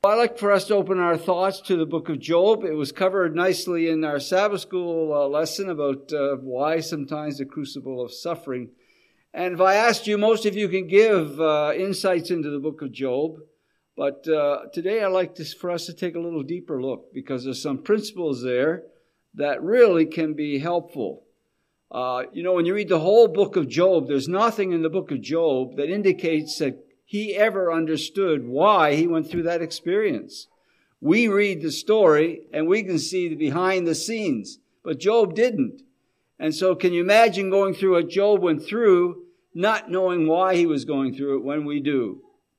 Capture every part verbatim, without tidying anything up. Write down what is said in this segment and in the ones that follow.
I'd like for us to open our thoughts to the book of Job. It was covered nicely in our Sabbath school uh, lesson about uh, why sometimes the crucible of suffering. And if I asked you, most of you can give uh, insights into the book of Job. But uh, today I'd like to, for us to take a little deeper look, because there's some principles there that really can be helpful. Uh, you know, when you read the whole book of Job, there's nothing in the book of Job that indicates that he ever understood why he went through that experience. We read the story and we can see the behind the scenes, but Job didn't. And so can you imagine going through what Job went through, not knowing why he was going through it when we do?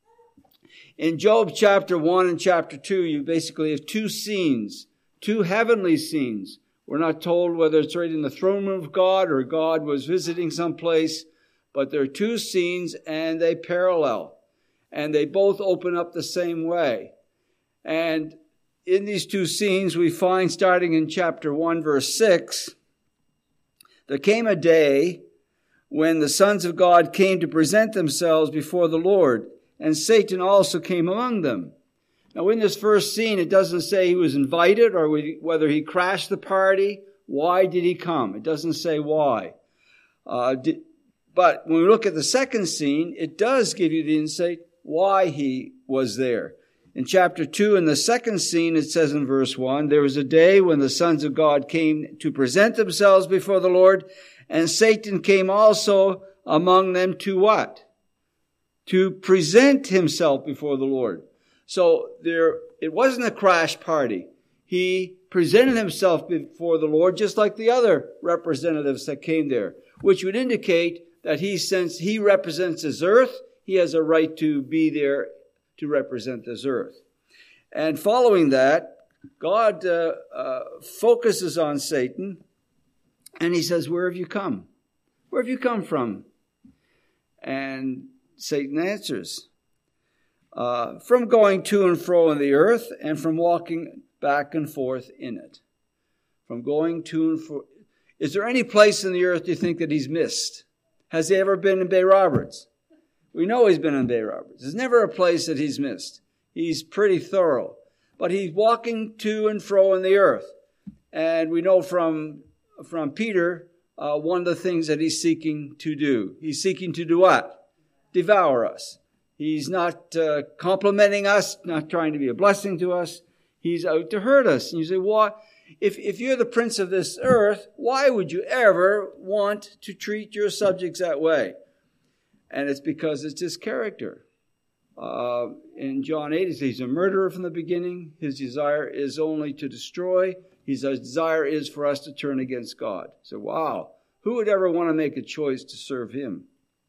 In Job chapter one and chapter two, you basically have two scenes, two heavenly scenes. We're not told whether it's right in the throne room of God or God was visiting someplace, but there are two scenes and they parallel. And they both open up the same way. And in these two scenes, we find, starting in chapter one, verse six, there came a day when the sons of God came to present themselves before the Lord, and Satan also came among them. Now, in this first scene, it doesn't say he was invited or whether he crashed the party. Why did he come? It doesn't say why. Uh, did, but when we look at the second scene, it does give you the insight why he was there. In chapter two, in the second scene, it says in verse one, there was a day when the sons of God came to present themselves before the Lord, and Satan came also among them to what? To present himself before the Lord. So there, it wasn't a crash party. He presented himself before the Lord just like the other representatives that came there, which would indicate that he, since he represents his earth, he has a right to be there to represent this earth. And following that, God uh, uh, focuses on Satan, and he says, where have you come? Where have you come from? And Satan answers, uh, from going to and fro in the earth, and from walking back and forth in it. From going to and fro. Is there any place in the earth you think that he's missed? Has he ever been in Bay Roberts? We know he's been in Bay Roberts. There's never a place that he's missed. He's pretty thorough. But he's walking to and fro in the earth. And we know from, from Peter, uh, one of the things that he's seeking to do. He's seeking to do what? Devour us. He's not uh, complimenting us, not trying to be a blessing to us. He's out to hurt us. And you say, what? If, if you're the prince of this earth, why would you ever want to treat your subjects that way? And it's because it's his character. Uh, in John eight, he says he's a murderer from the beginning. His desire is only to destroy. His desire is for us to turn against God. So, wow, who would ever want to make a choice to serve him?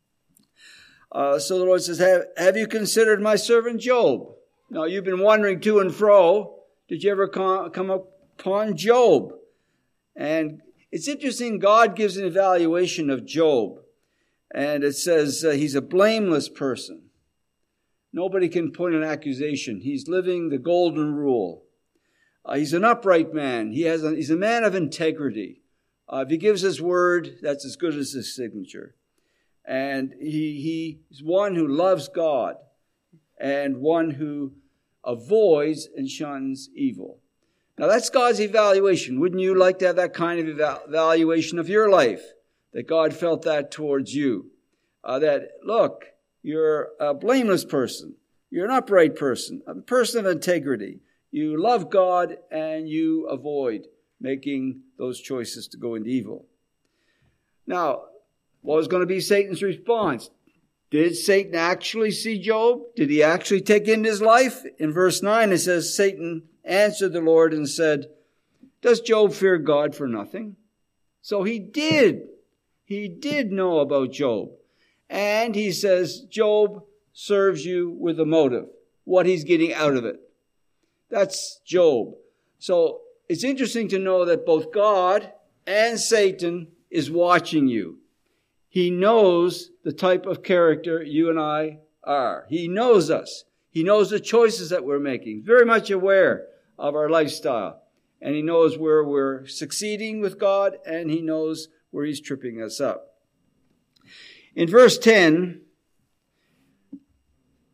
Uh, so the Lord says, have, have you considered my servant Job? Now, you've been wandering to and fro. Did you ever come, come upon Job? And it's interesting, God gives an evaluation of Job. And it says uh, he's a blameless person. Nobody can point an accusation. He's living the golden rule. Uh, he's an upright man. He has a, he's a man of integrity. Uh, if he gives his word, that's as good as his signature. And he he's one who loves God and one who avoids and shuns evil. Now that's God's evaluation. Wouldn't you like to have that kind of evaluation of your life? That God felt that towards you. Uh, that, look, you're a blameless person. You're an upright person, a person of integrity. You love God and you avoid making those choices to go into evil. Now, what was going to be Satan's response? Did Satan actually see Job? Did he actually take in his life? In verse nine, it says, Satan answered the Lord and said, does Job fear God for nothing? So he did. He did know about Job. And he says, Job serves you with a motive, what he's getting out of it. That's Job. So it's interesting to know that both God and Satan is watching you. He knows the type of character you and I are. He knows us. He knows the choices that we're making. Very much aware of our lifestyle. And he knows where we're succeeding with God, and he knows where he's tripping us up. In verse ten,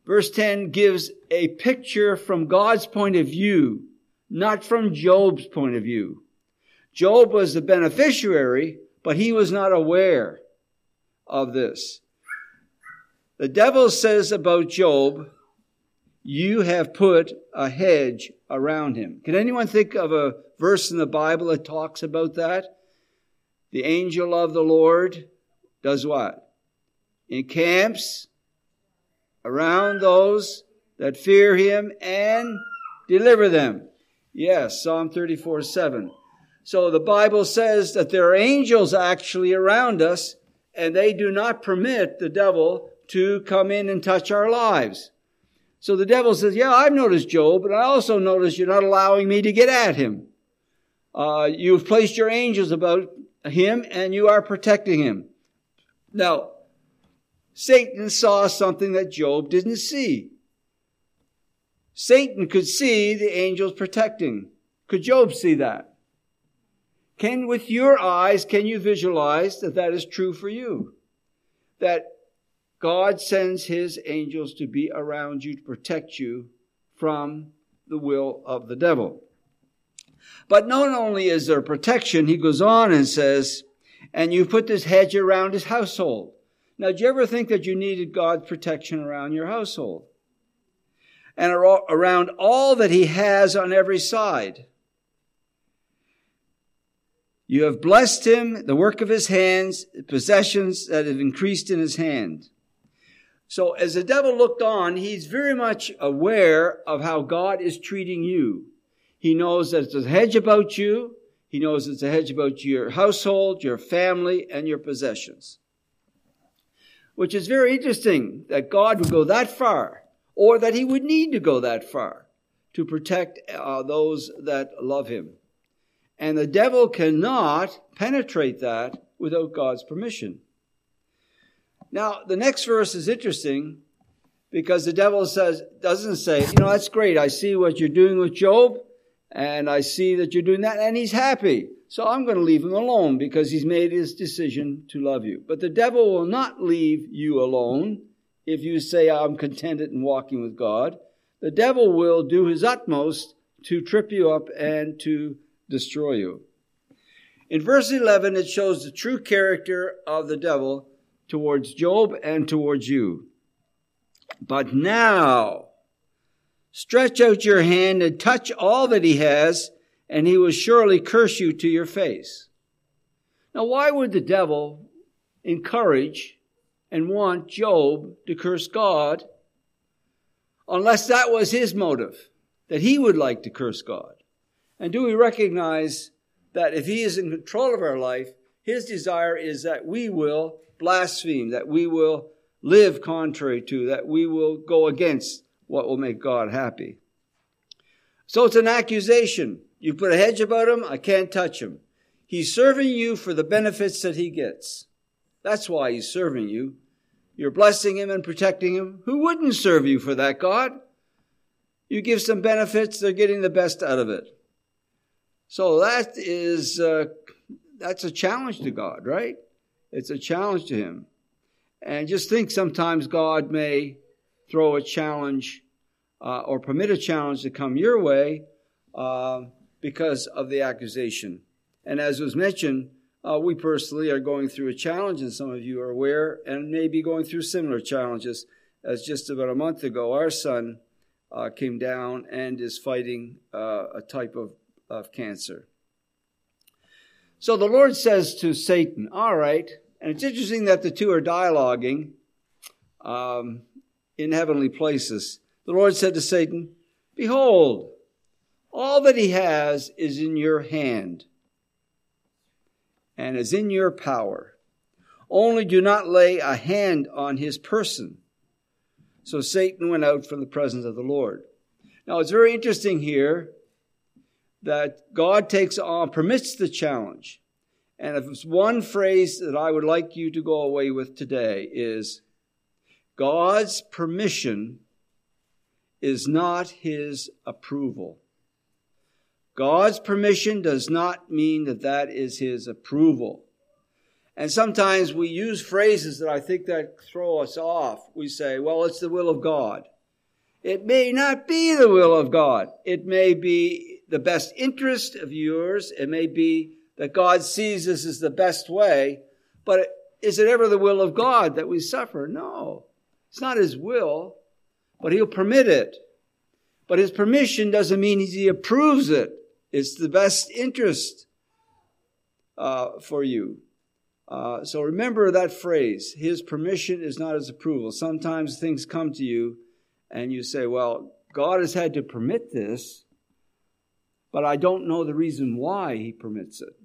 Verse ten gives a picture from God's point of view, not from Job's point of view. Job was the beneficiary, but he was not aware of this. The devil says about Job, you have put a hedge around him. Can anyone think of a verse in the Bible that talks about that? The angel of the Lord does what? Encamps around those that fear him and deliver them. Yes, Psalm thirty-four seven. So the Bible says that there are angels actually around us, and they do not permit the devil to come in and touch our lives. So the devil says, yeah, I've noticed Job, but I also noticed you're not allowing me to get at him. Uh, you've placed your angels about him, and you are protecting him. Now, Satan saw something that Job didn't see. Satan could see the angels protecting. Could Job see that? Can, with your eyes, can you visualize that that is true for you? That God sends his angels to be around you to protect you from the will of the devil. But not only is there protection, he goes on and says, and you put this hedge around his household. Now, do you ever think that you needed God's protection around your household? And around all that he has on every side. You have blessed him, the work of his hands, possessions that have increased in his hand. So as the devil looked on, he's very much aware of how God is treating you. He knows that it's a hedge about you. He knows it's a hedge about your household, your family, and your possessions. Which is very interesting that God would go that far, or that he would need to go that far to protect uh, those that love him. And the devil cannot penetrate that without God's permission. Now, the next verse is interesting because the devil says, doesn't say, you know, that's great. I see what you're doing with Job, and I see that you're doing that, and he's happy. So I'm going to leave him alone because he's made his decision to love you. But the devil will not leave you alone if you say, I'm contented in walking with God. The devil will do his utmost to trip you up and to destroy you. In verse eleven, it shows the true character of the devil towards Job and towards you. But now, stretch out your hand and touch all that he has, and he will surely curse you to your face. Now, why would the devil encourage and want Job to curse God unless that was his motive, that he would like to curse God? And do we recognize that if he is in control of our life, his desire is that we will blaspheme, that we will live contrary to, that we will go against what will make God happy. So it's an accusation. You put a hedge about him, I can't touch him. He's serving you for the benefits that he gets. That's why he's serving you. You're blessing him and protecting him. Who wouldn't serve you for that, God? You give some benefits, they're getting the best out of it. So that is, uh, that's a challenge to God, right? It's a challenge to him. And just think sometimes God may throw a challenge uh, or permit a challenge to come your way uh, because of the accusation. And as was mentioned, uh, we personally are going through a challenge, and some of you are aware, and may be going through similar challenges. As just about a month ago, our son uh, came down and is fighting uh, a type of of cancer. So the Lord says to Satan, all right, and it's interesting that the two are dialoguing um, in heavenly places. The Lord said to Satan, behold, all that he has is in your hand and is in your power. Only do not lay a hand on his person. So Satan went out from the presence of the Lord. Now it's very interesting here that God takes on, permits the challenge. And if it's one phrase that I would like you to go away with today is, God's permission is not his approval. God's permission does not mean that that is his approval. And sometimes we use phrases that I think that throw us off. We say, well, it's the will of God. It may not be the will of God. It may be the best interest of yours. It may be that God sees this as the best way. But is it ever the will of God that we suffer? No. It's not his will, but he'll permit it. But his permission doesn't mean he approves it. It's the best interest uh, for you. Uh, so remember that phrase. His permission is not his approval. Sometimes things come to you and you say, well, God has had to permit this, but I don't know the reason why he permits it.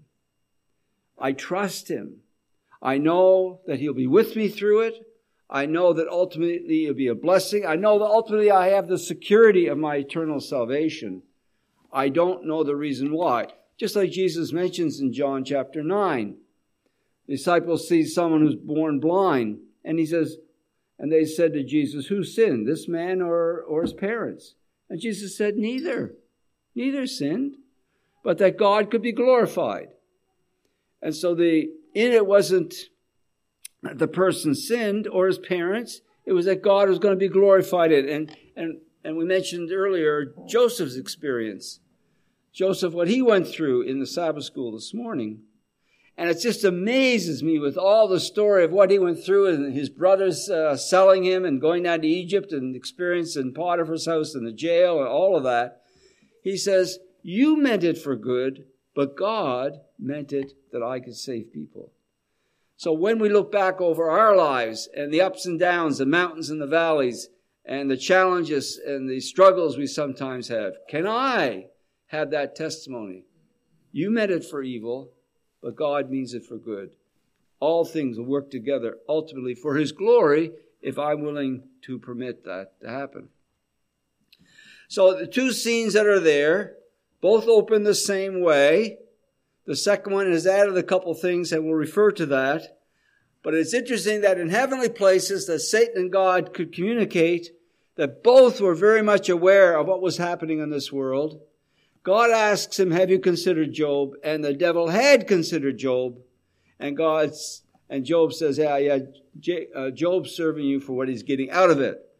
I trust him. I know that he'll be with me through it. I know that ultimately it'll be a blessing. I know that ultimately I have the security of my eternal salvation. I don't know the reason why. Just like Jesus mentions in John chapter nine. The disciples see someone who's born blind. And he says, and they said to Jesus, who sinned, this man or, or his parents? And Jesus said, neither. Neither sinned, but that God could be glorified. And so the in it wasn't that the person sinned or his parents. It was that God was going to be glorified in it. And, and, and we mentioned earlier Joseph's experience. Joseph, what he went through in the Sabbath school this morning. And it just amazes me with all the story of what he went through and his brothers uh, selling him and going down to Egypt and experience in Potiphar's house and the jail and all of that. He says, you meant it for good, but God meant it that I could save people. So when we look back over our lives and the ups and downs, the mountains and the valleys, and the challenges and the struggles we sometimes have, can I have that testimony? You meant it for evil, but God means it for good. All things will work together ultimately for his glory if I'm willing to permit that to happen. So the two scenes that are there, both open the same way. The second one has added a couple things and we'll refer to that. But it's interesting that in heavenly places that Satan and God could communicate, that both were very much aware of what was happening in this world. God asks him, have you considered Job? And the devil had considered Job. And God's, and Job says, yeah, yeah, J, uh, Job's serving you for what he's getting out of it.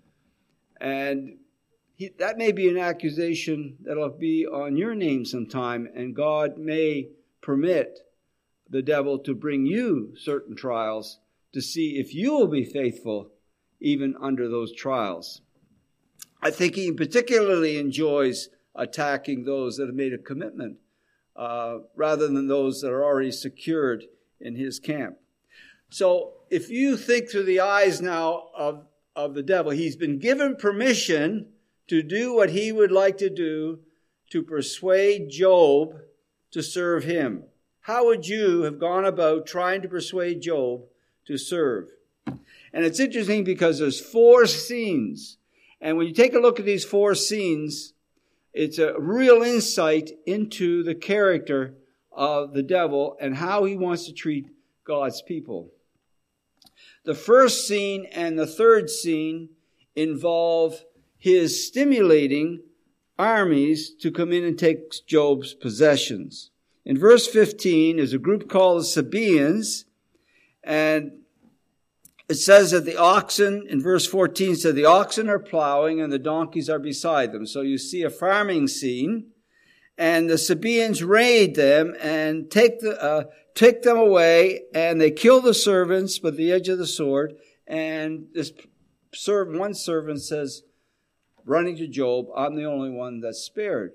And he, that may be an accusation that'll be on your name sometime. And God may permit the devil to bring you certain trials to see if you will be faithful even under those trials. I think he particularly enjoys attacking those that have made a commitment uh, rather than those that are already secured in his camp. So if you think through the eyes now of, of the devil, he's been given permission to do what he would like to do to persuade Job to serve him. How would you have gone about trying to persuade Job to serve? And it's interesting because there's four scenes. And when you take a look at these four scenes, it's a real insight into the character of the devil and how he wants to treat God's people. The first scene and the third scene involve his stimulating armies to come in and take Job's possessions. In verse fifteen, there's a group called the Sabaeans, and it says that the oxen, in verse fourteen, said the oxen are plowing and the donkeys are beside them. So you see a farming scene, and the Sabaeans raid them and take the uh, take them away, and they kill the servants with the edge of the sword. And this servant, one servant says, running to Job, I'm the only one that's spared.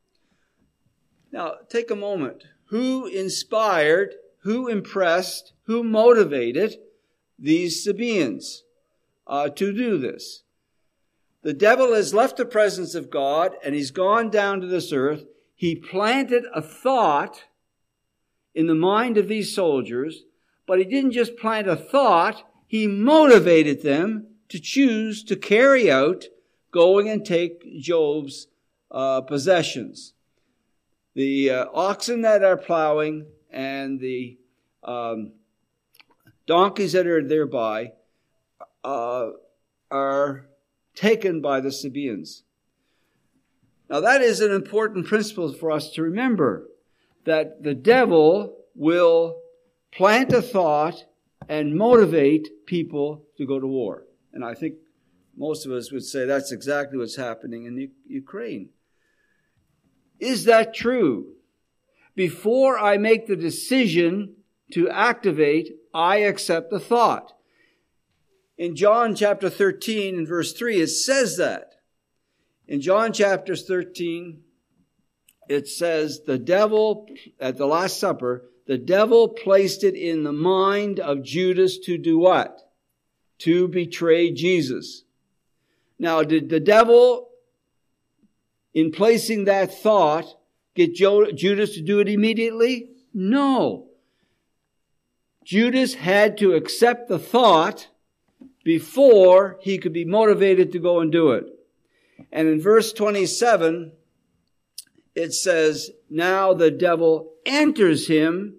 Now, take a moment. Who inspired, who impressed, who motivated these Sabaeans uh, to do this? The devil has left the presence of God and he's gone down to this earth. He planted a thought in the mind of these soldiers, but he didn't just plant a thought, he motivated them to choose to carry out going and take Job's uh, possessions. The uh, oxen that are plowing and the um, donkeys that are thereby uh, are taken by the Sabaeans. Now that is an important principle for us to remember, that the devil will plant a thought and motivate people to go to war. And I think Most of us would say that's exactly what's happening in U- Ukraine. Is that true? Before I make the decision to activate, I accept the thought. In John chapter thirteen and verse three, it says that. In John chapter thirteen, it says, the devil, at the Last Supper, the devil placed it in the mind of Judas to do what? To betray Jesus. Now, did the devil, in placing that thought, get Judas to do it immediately? No. Judas had to accept the thought before he could be motivated to go and do it. And in verse twenty-seven, it says, now the devil enters him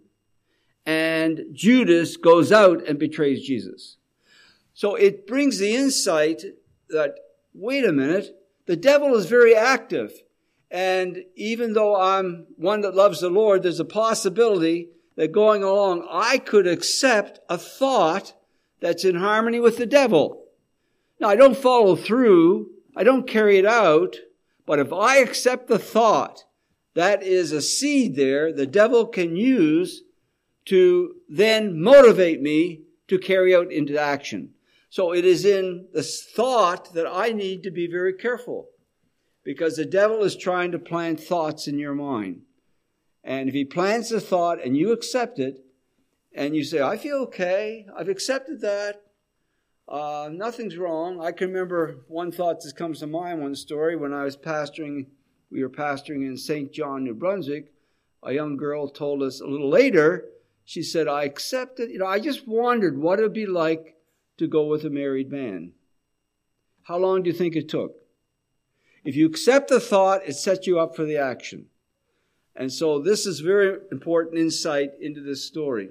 and Judas goes out and betrays Jesus. So it brings the insight that, wait a minute, the devil is very active. And even though I'm one that loves the Lord, there's a possibility that going along, I could accept a thought that's in harmony with the devil. Now, I don't follow through. I don't carry it out. But if I accept the thought, that is a seed there the devil can use to then motivate me to carry out into action. So it is in the thought that I need to be very careful, because the devil is trying to plant thoughts in your mind. And if he plants a thought and you accept it, and you say, I feel okay, I've accepted that, uh, nothing's wrong. I can remember one thought that comes to mind, one story, when I was pastoring, we were pastoring in Saint John, New Brunswick. A young girl told us a little later, she said, I accepted, you know, I just wondered what it would be like to go with a married man. How long do you think it took? If you accept the thought, it sets you up for the action. And so this is very important insight into this story.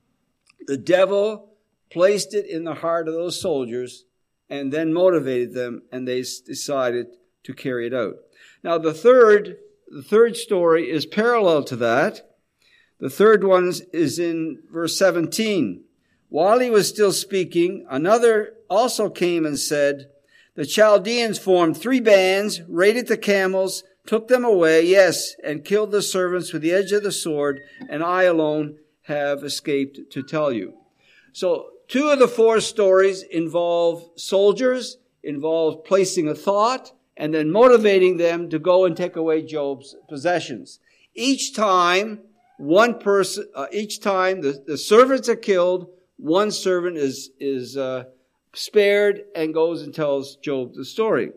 The devil placed it in the heart of those soldiers and then motivated them, and they decided to carry it out. Now the third, the third story is parallel to that. The third one is in verse seventeen. While he was still speaking, another also came and said, the Chaldeans formed three bands, raided the camels, took them away, yes, and killed the servants with the edge of the sword, and I alone have escaped to tell you. So two of the four stories involve soldiers, involve placing a thought, and then motivating them to go and take away Job's possessions. Each time, one person, uh, each time the, the servants are killed, one servant is, is, uh, spared and goes and tells Job the story.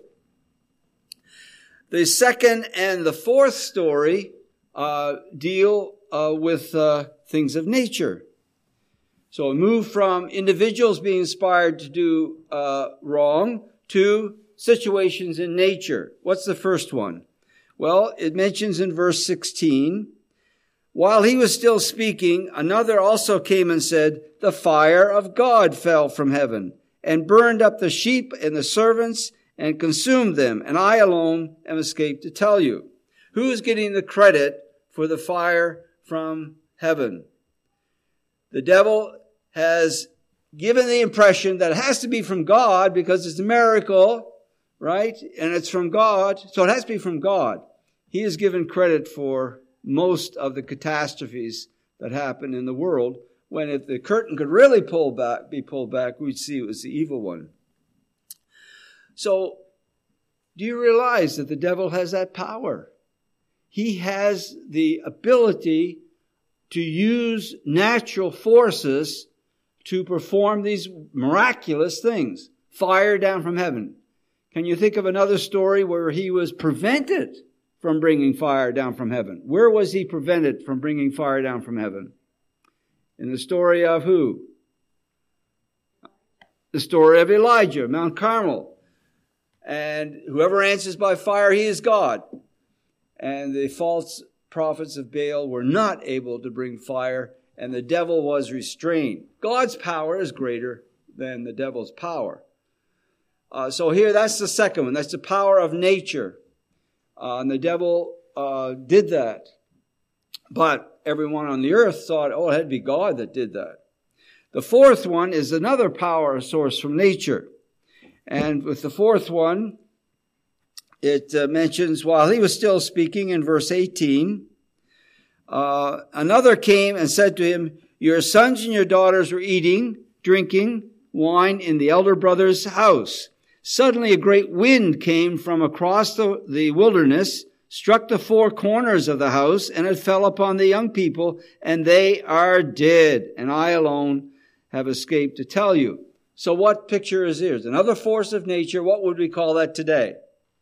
The second and the fourth story uh, deal uh, with uh, things of nature. So we move from individuals being inspired to do uh, wrong to situations in nature. What's the first one? Well, it mentions in verse sixteen, while he was still speaking, another also came and said, the fire of God fell from heaven and burned up the sheep and the servants and consumed them, and I alone am escaped to tell you. Who is getting the credit for the fire from heaven? The devil has given the impression that it has to be from God because it's a miracle, right? And it's from God, so it has to be from God. He is given credit for most of the catastrophes that happen in the world, when if the curtain could really pull back, be pulled back, we'd see it was the evil one. So, do you realize that the devil has that power? He has the ability to use natural forces to perform these miraculous things. Fire down from heaven. Can you think of another story where he was prevented from bringing fire down from heaven? Where was he prevented from bringing fire down from heaven? In the story of who? The story of Elijah, Mount Carmel. And whoever answers by fire, he is God. And the false prophets of Baal were not able to bring fire, and the devil was restrained. God's power is greater than the devil's power. Uh, so here, that's the second one. That's the power of nature. Uh, and the devil uh, did that. But everyone on the earth thought, oh, it had to be God that did that. The fourth one is another power source from nature. And with the fourth one, it uh, mentions, while he was still speaking in verse eighteen, uh, another came and said to him, your sons and your daughters were eating, drinking wine in the elder brother's house. Suddenly a great wind came from across the, the wilderness, struck the four corners of the house, and it fell upon the young people, and they are dead. And I alone have escaped to tell you. So what picture is here? Another force of nature. What would we call that today?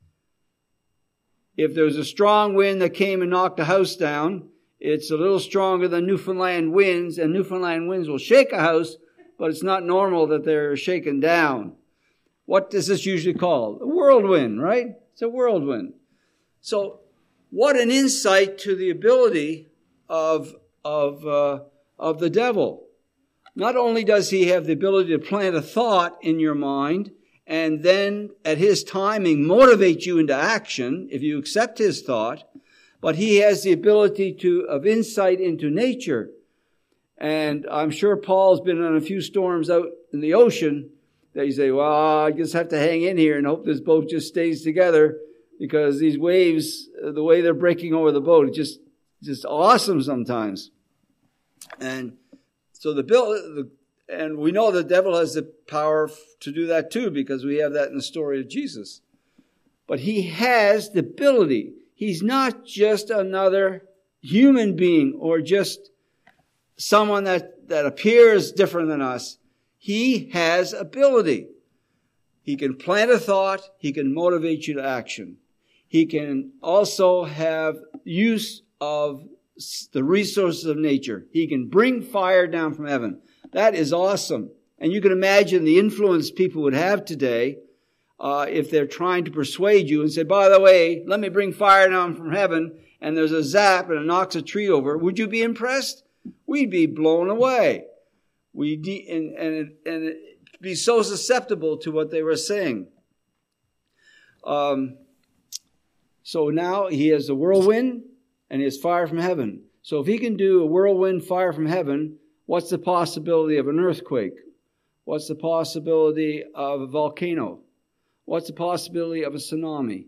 If there's a strong wind that came and knocked a house down, it's a little stronger than Newfoundland winds, and Newfoundland winds will shake a house, but it's not normal that they're shaken down. What is this usually called? A whirlwind, right? It's a whirlwind. So what an insight to the ability of, of, uh, of the devil. Not only does he have the ability to plant a thought in your mind and then at his timing motivate you into action if you accept his thought, but he has the ability to of insight into nature. And I'm sure Paul's been on a few storms out in the ocean that you say, well, I just have to hang in here and hope this boat just stays together, because these waves, the way they're breaking over the boat, it's just, just awesome sometimes. And so the bill, the, and we know the devil has the power to do that too, because we have that in the story of Jesus. But he has the ability. He's not just another human being or just someone that, that appears different than us. He has ability. He can plant a thought. He can motivate you to action. He can also have use of the resources of nature. He can bring fire down from heaven. That is awesome. And you can imagine the influence people would have today uh, if they're trying to persuade you and say, by the way, let me bring fire down from heaven, and there's a zap and it knocks a tree over. Would you be impressed? We'd be blown away. We'd de- and, and, and be so susceptible to what they were saying. Um, so now he has a whirlwind and he has fire from heaven. So if he can do a whirlwind, fire from heaven, what's the possibility of an earthquake? What's the possibility of a volcano? What's the possibility of a tsunami?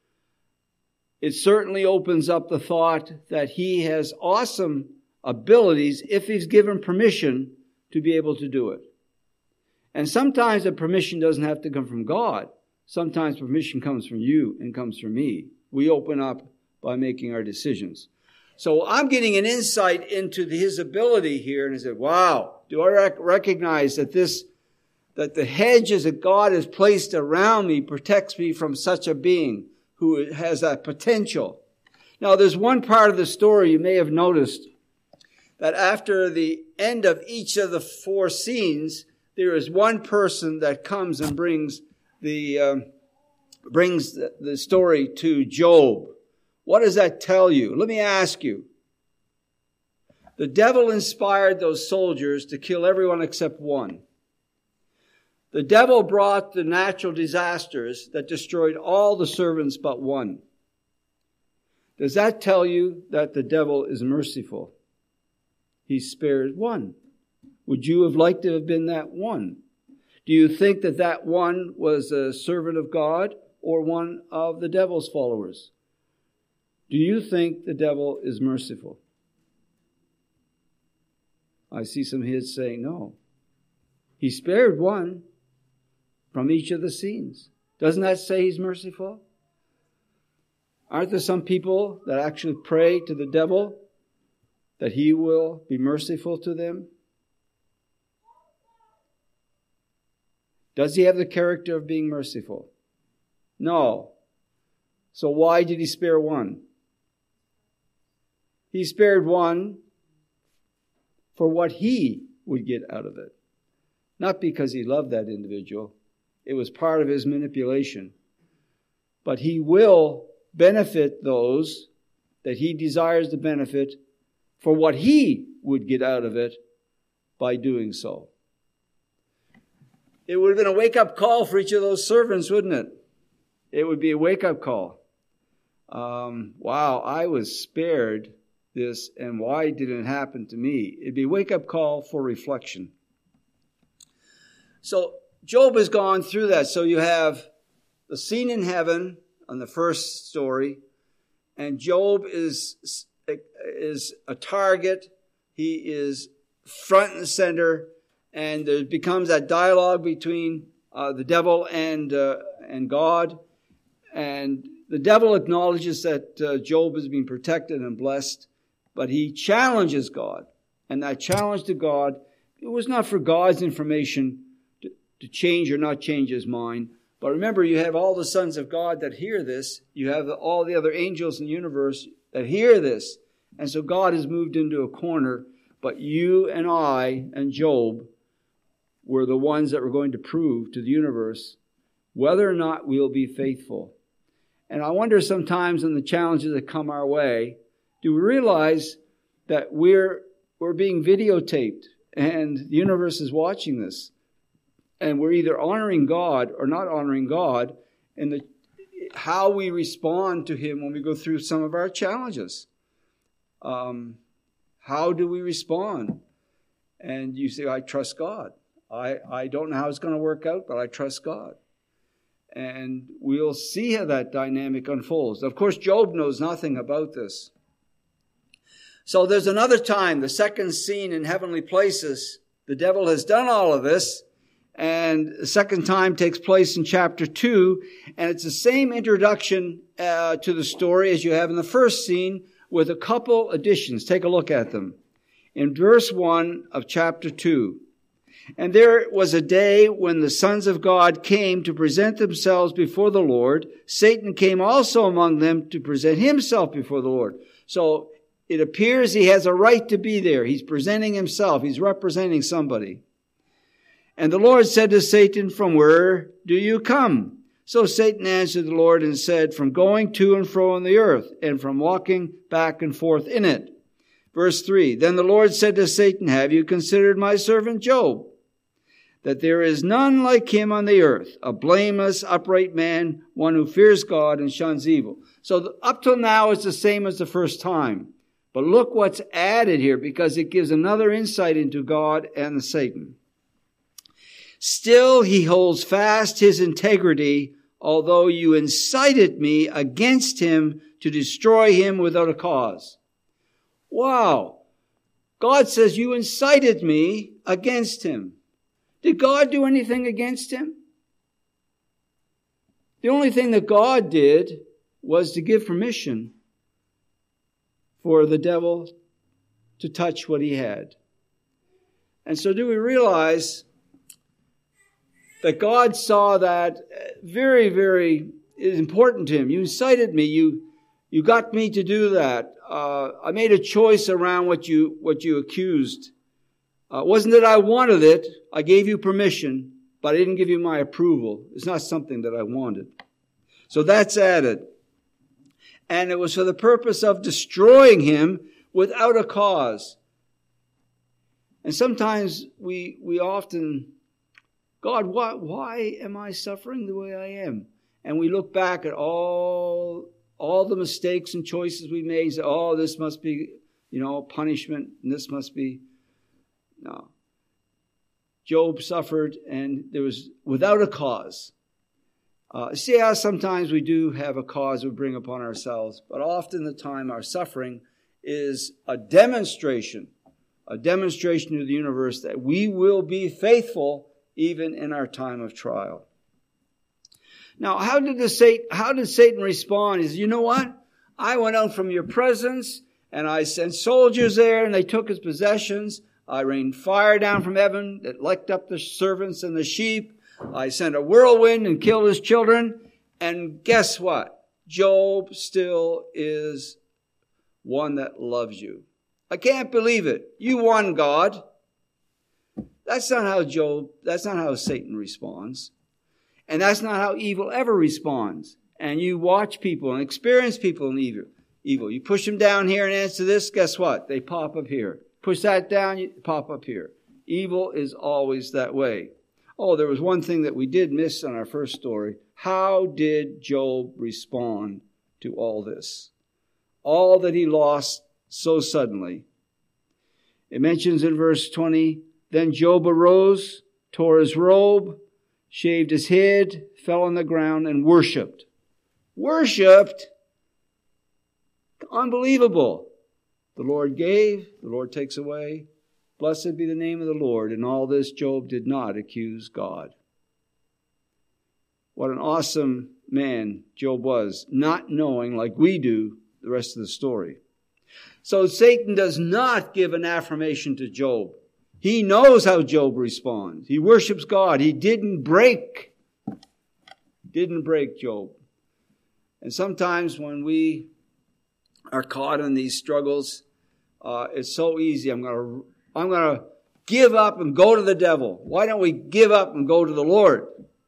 It certainly opens up the thought that he has awesome abilities if he's given permission to be able to do it. And sometimes the permission doesn't have to come from God. Sometimes permission comes from you and comes from me. We open up by making our decisions. So I'm getting an insight into his ability here, and I said, wow, do I rec- recognize that this, that the hedges that God has placed around me protects me from such a being who has that potential. Now, there's one part of the story you may have noticed, that after the end of each of the four scenes, there is one person that comes and brings the um, brings the, the story to Job. What does that tell you? Let me ask you. The devil inspired those soldiers to kill everyone except one. The devil brought the natural disasters that destroyed all the servants but one. Does that tell you that the devil is merciful? He spared one. Would you have liked to have been that one? Do you think that that one was a servant of God or one of the devil's followers? Do you think the devil is merciful? I see some heads saying no. He spared one from each of the scenes. Doesn't that say he's merciful? Aren't there some people that actually pray to the devil that he will be merciful to them? Does he have the character of being merciful? No. So why did he spare one? He spared one for what he would get out of it. Not because he loved that individual. It was part of his manipulation. But he will benefit those that he desires to benefit for what he would get out of it by doing so. It would have been a wake-up call for each of those servants, wouldn't it? It would be a wake-up call. Um, wow, I was spared this, and why didn't it happen to me? It'd be a wake-up call for reflection. So Job has gone through that. So you have the scene in heaven on the first story, and Job is, is a target. He is front and center, and there becomes that dialogue between uh, the devil and uh, and God. And the devil acknowledges that uh, Job is being protected and blessed, but he challenges God. And that challenge to God, it was not for God's information to, to change or not change his mind. But remember, you have all the sons of God that hear this. You have the, all the other angels in the universe that hear this. And so God has moved into a corner. But you and I and Job were the ones that were going to prove to the universe whether or not we'll be faithful. And I wonder sometimes in the challenges that come our way, do we realize that we're we're being videotaped and the universe is watching this? And we're either honoring God or not honoring God in the how we respond to him when we go through some of our challenges. Um, how do we respond? And you say, I trust God. I, I don't know how it's going to work out, but I trust God. And we'll see how that dynamic unfolds. Of course, Job knows nothing about this. So there's another time, the second scene in heavenly places. The devil has done all of this. And the second time takes place in chapter two. And it's the same introduction uh, to the story as you have in the first scene with a couple additions. Take a look at them. In verse one of chapter two. And there was a day when the sons of God came to present themselves before the Lord. Satan came also among them to present himself before the Lord. So it appears he has a right to be there. He's presenting himself. He's representing somebody. And the Lord said to Satan, from where do you come? So Satan answered the Lord and said, from going to and fro on the earth, and from walking back and forth in it. Verse three, then the Lord said to Satan, have you considered my servant Job? That there is none like him on the earth, a blameless, upright man, one who fears God and shuns evil. So the, up till now, it's the same as the first time. But look what's added here, because it gives another insight into God and Satan. Still he holds fast his integrity, although you incited me against him to destroy him without a cause. Wow. God says you incited me against him. Did God do anything against him? The only thing that God did was to give permission for the devil to touch what he had. And so do we realize that God saw that very, very important to him? You incited me. You, you got me to do that. Uh, I made a choice around what you, what you accused. Uh, it wasn't that I wanted it. I gave you permission, but I didn't give you my approval. It's not something that I wanted. So that's added. And it was for the purpose of destroying him without a cause. And sometimes we we often, God, why, why am I suffering the way I am? And we look back at all, all the mistakes and choices we made and say, oh, this must be, you know, punishment, and this must be. No. Job suffered, and there was without a cause. Uh, see how sometimes we do have a cause we bring upon ourselves, but often the time our suffering is a demonstration, a demonstration to the universe that we will be faithful even in our time of trial. Now, how did the Satan, how did Satan respond? He said, you know what? I went out from your presence, and I sent soldiers there, and they took his possessions. I rained fire down from heaven that licked up the servants and the sheep. I sent a whirlwind and killed his children. And guess what? Job still is one that loves you. I can't believe it. You won, God. That's not how Job, that's not how Satan responds. And that's not how evil ever responds. And you watch people and experience people in evil. Evil. You push them down here and answer this, guess what? They pop up here. Push that down, you pop up here. Evil is always that way. Oh, there was one thing that we did miss on our first story. How did Job respond to all this? All that he lost so suddenly. It mentions in verse twenty, then Job arose, tore his robe, shaved his head, fell on the ground, and worshipped. Worshipped? Unbelievable. The Lord gave, the Lord takes away. Blessed be the name of the Lord. In all this, Job did not accuse God. What an awesome man Job was, not knowing, like we do, the rest of the story. So Satan does not give an affirmation to Job. He knows how Job responds. He worships God. He didn't break. Didn't break Job. And sometimes when we are caught in these struggles, uh, it's so easy. I'm going to I'm going to give up and go to the devil. Why don't we give up and go to the Lord?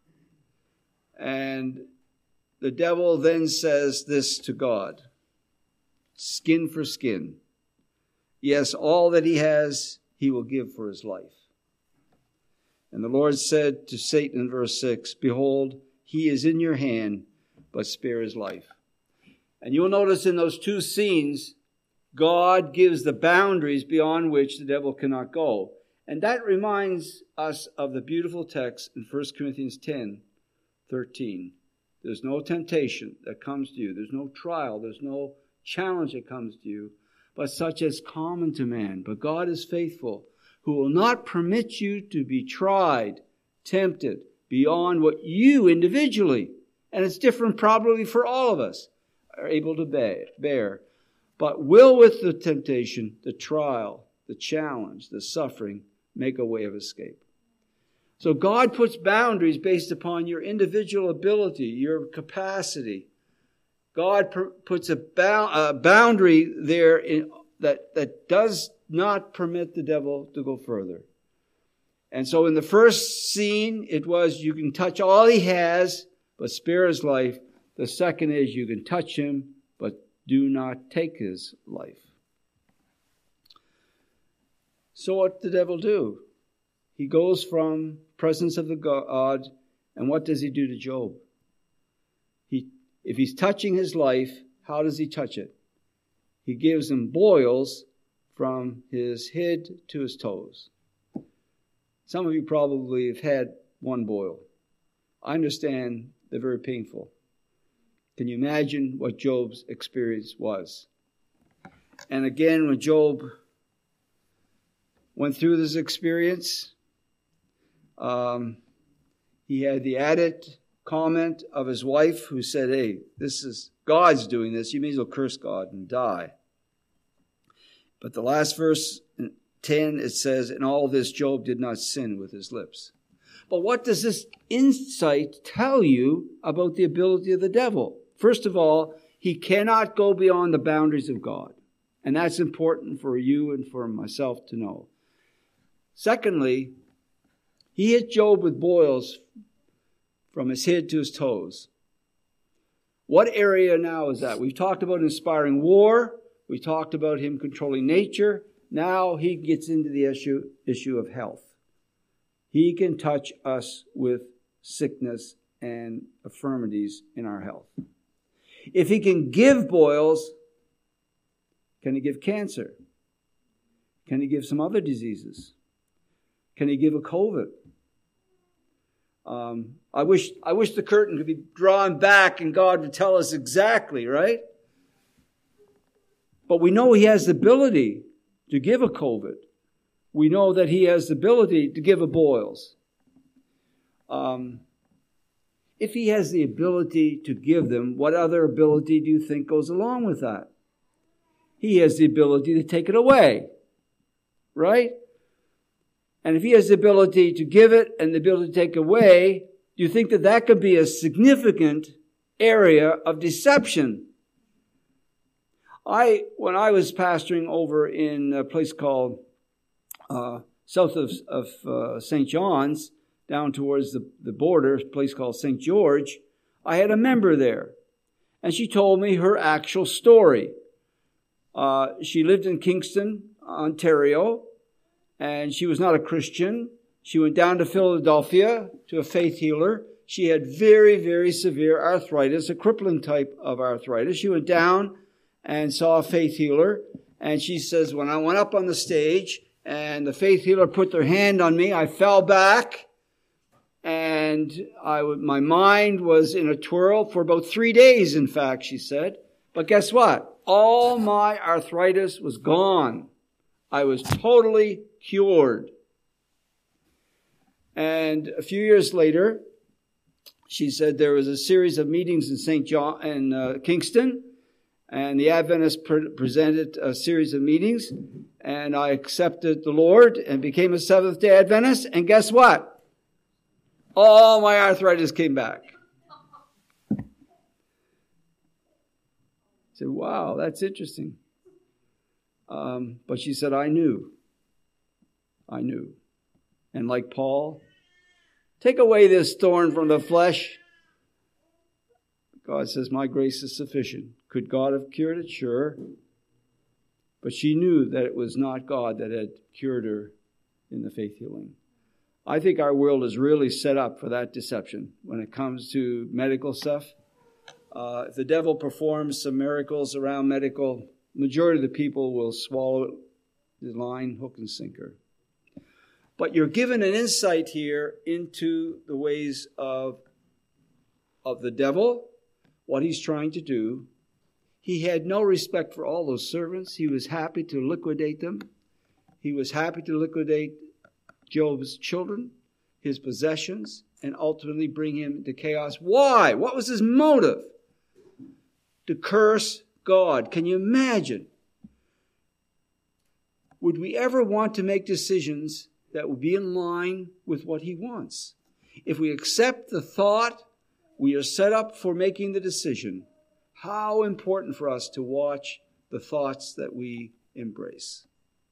And the devil then says this to God. Skin for skin. Yes, all that he has, he will give for his life. And the Lord said to Satan in verse six, behold, he is in your hand, but spare his life. And you'll notice in those two scenes, God gives the boundaries beyond which the devil cannot go. And that reminds us of the beautiful text in First Corinthians ten thirteen. There's no temptation that comes to you. There's no trial. There's no challenge that comes to you, but such as common to man. But God is faithful, who will not permit you to be tried, tempted, beyond what you individually, and it's different probably for all of us, are able to bear. But will with the temptation, the trial, the challenge, the suffering, make a way of escape. So God puts boundaries based upon your individual ability, your capacity. God per- puts a, ba- a boundary there in, that, that does not permit the devil to go further. And so in the first scene, it was you can touch all he has, but spare his life. The second is you can touch him, but do not take his life. So what did the devil do? He goes from presence of the God, and what does he do to Job? He, if he's touching his life, how does he touch it? He gives him boils from his head to his toes. Some of you probably have had one boil. I understand they're very painful. Can you imagine what Job's experience was? And again, when Job went through this experience, um, he had the added comment of his wife who said, hey, this is God's doing this. You may as well curse God and die. But the last verse, ten, it says, in all this, Job did not sin with his lips. But what does this insight tell you about the ability of the devil? First of all, he cannot go beyond the boundaries of God. And that's important for you and for myself to know. Secondly, he hit Job with boils from his head to his toes. What area now is that? We've talked about inspiring war. We talked about him controlling nature. Now he gets into the issue, issue of health. He can touch us with sickness and infirmities in our health. If he can give boils, can he give cancer? Can he give some other diseases? Can he give a COVID? Um, I wish I wish the curtain could be drawn back and God would tell us exactly, right? But we know he has the ability to give a COVID. We know that he has the ability to give a boils. Um, if he has the ability to give them, what other ability do you think goes along with that? He has the ability to take it away, right? And if he has the ability to give it and the ability to take away, do you think that that could be a significant area of deception? I, when I was pastoring over in a place called uh, south of, of uh, Saint John's, down towards the, the border, a place called Saint George, I had a member there. And she told me her actual story. Uh, she lived in Kingston, Ontario, and she was not a Christian. She went down to Philadelphia to a faith healer. She had very, very severe arthritis, a crippling type of arthritis. She went down and saw a faith healer. And she says, when I went up on the stage and the faith healer put their hand on me, I fell back. And And I, my mind was in a twirl for about three days, in fact, she said. But guess what? All my arthritis was gone. I was totally cured. And a few years later, she said there was a series of meetings in Saint John in uh, Kingston, and the Adventists pre- presented a series of meetings, and I accepted the Lord and became a Seventh-day Adventist. And guess what? All my arthritis came back. I said, wow, that's interesting. Um, but she said, I knew. I knew. And like Paul, take away this thorn from the flesh. God says, my grace is sufficient. Could God have cured it? Sure. But she knew that it was not God that had cured her in the faith healing. I think our world is really set up for that deception when it comes to medical stuff. Uh, if the devil performs some miracles around medical, majority of the people will swallow the line, hook and sinker. But you're given an insight here into the ways of, of the devil, what he's trying to do. He had no respect for all those servants. He was happy to liquidate them. He was happy to liquidate Job's children, his possessions, and ultimately bring him into chaos. Why? What was his motive? To curse God. Can you imagine? Would we ever want to make decisions that would be in line with what he wants? If we accept the thought, we are set up for making the decision. How important for us to watch the thoughts that we embrace.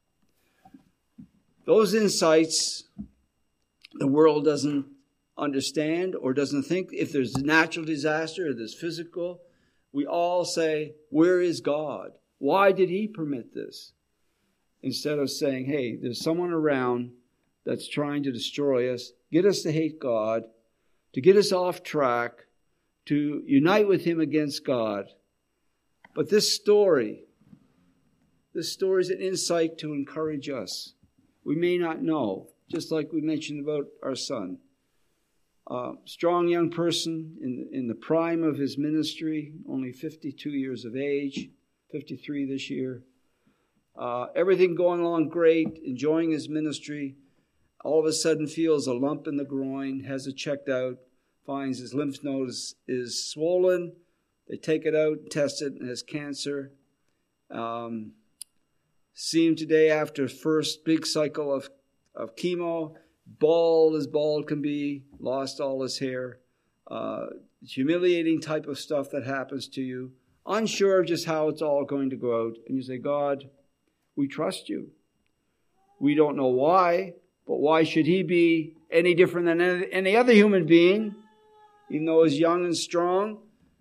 Those insights, the world doesn't understand or doesn't think. If there's a natural disaster or there's physical, we all say, where is God? Why did he permit this? Instead of saying, hey, there's someone around that's trying to destroy us, get us to hate God, to get us off track, to unite with him against God. But this story, this story is an insight to encourage us. We may not know, just like we mentioned about our son. Uh, strong young person in, in the prime of his ministry, only fifty-two years of age, fifty-three this year. Uh, everything going along great, enjoying his ministry. All of a sudden feels a lump in the groin, has it checked out, finds his lymph node is, is swollen. They take it out, test it, and it has cancer. Um, see him today after first big cycle of, of chemo, bald as bald can be, lost all his hair. Uh, humiliating type of stuff that happens to you. Unsure of just how it's all going to go out. And you say, God, we trust you. We don't know why, but why should he be any different than any other human being? Even though he's young and strong,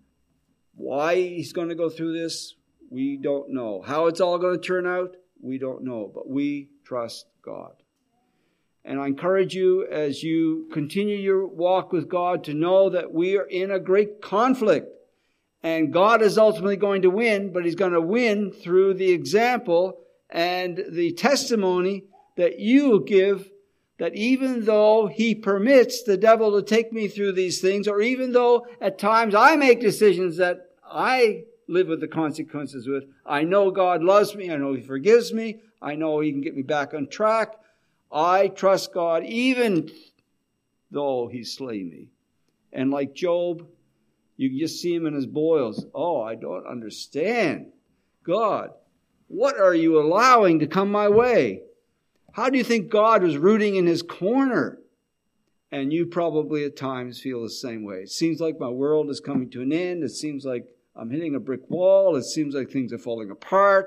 why he's going to go through this, we don't know. How it's all going to turn out, we don't know. But we trust God. And I encourage you as you continue your walk with God to know that we are in a great conflict. And God is ultimately going to win, but he's going to win through the example and the testimony that you will give, that even though he permits the devil to take me through these things, or even though at times I make decisions that I live with the consequences with, I know God loves me, I know he forgives me, I know he can get me back on track. I trust God even though he slay me. And like Job, you can just see him in his boils. Oh, I don't understand. God, what are you allowing to come my way? How do you think God was rooting in his corner? And you probably at times feel the same way. It seems like my world is coming to an end. It seems like I'm hitting a brick wall. It seems like things are falling apart.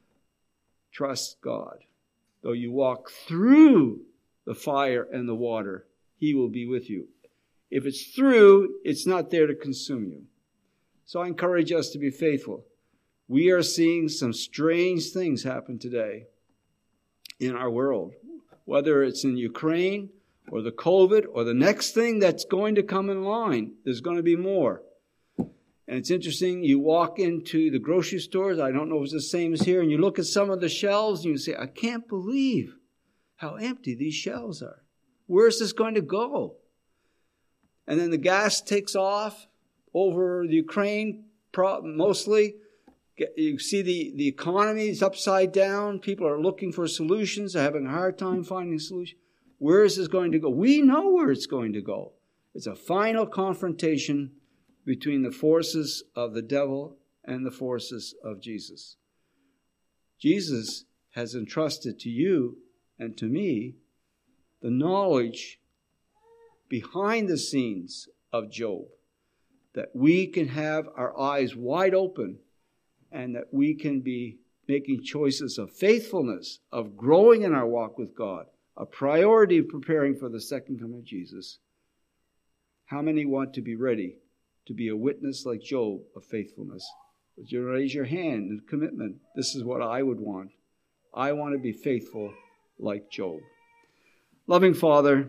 Trust God. Though you walk through the fire and the water, he will be with you. If it's through, it's not there to consume you. So I encourage us to be faithful. We are seeing some strange things happen today in our world, whether it's in Ukraine or the COVID or the next thing that's going to come in line. There's going to be more. And it's interesting, you walk into the grocery stores, I don't know if it's the same as here, and you look at some of the shelves and you say, I can't believe how empty these shelves are. Where's this going to go? and then the gas takes off over the Ukraine mostly. You see the, the economy is upside down. People are looking for solutions. They're having a hard time finding solutions. Where is this going to go? We know where it's going to go. It's a final confrontation between the forces of the devil and the forces of Jesus. Jesus has entrusted to you and to me the knowledge behind the scenes of Job, that we can have our eyes wide open and that we can be making choices of faithfulness, of growing in our walk with God, a priority of preparing for the second coming of Jesus. How many want to be ready to be a witness like Job of faithfulness? Would you raise your hand in commitment? This is what I would want. I want to be faithful like Job. Loving Father,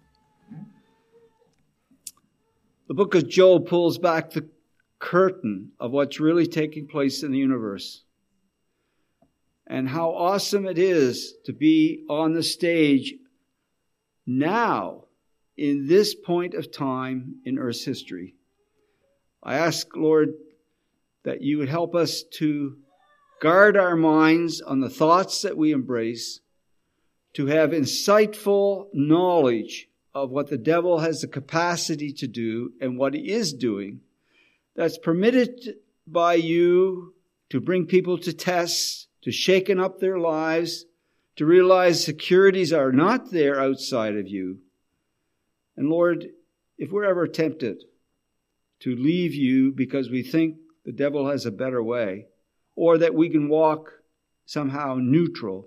the book of Job pulls back the curtain of what's really taking place in the universe. And how awesome it is to be on the stage now in this point of time in Earth's history. I ask, Lord, that you would help us to guard our minds on the thoughts that we embrace, to have insightful knowledge of what the devil has the capacity to do and what he is doing, that's permitted by you to bring people to tests, to shaken up their lives, to realize securities are not there outside of you. And Lord, if we're ever tempted to leave you because we think the devil has a better way, or that we can walk somehow neutral,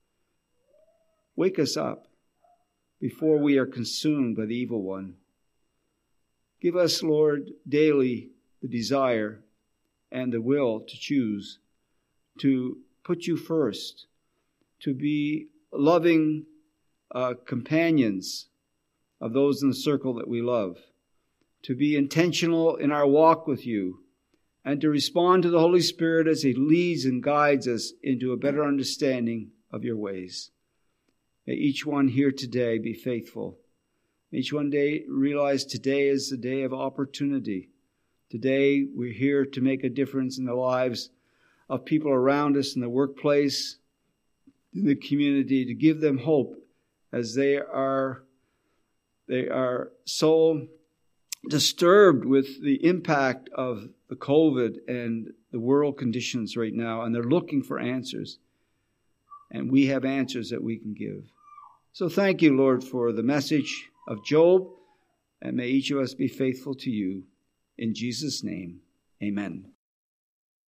wake us up before we are consumed by the evil one. Give us, Lord, daily the desire and the will to choose to put you first, to be loving uh, companions of those in the circle that we love, to be intentional in our walk with you, and to respond to the Holy Spirit as he leads and guides us into a better understanding of your ways. May each one here today be faithful. May each one day realize today is the day of opportunity. Today we're here to make a difference in the lives of people around us in the workplace, in the community, to give them hope as they are, they are so disturbed with the impact of the COVID and the world conditions right now, and they're looking for answers. And we have answers that we can give. So thank you, Lord, for the message of Job, and may each of us be faithful to you. In Jesus' name, amen.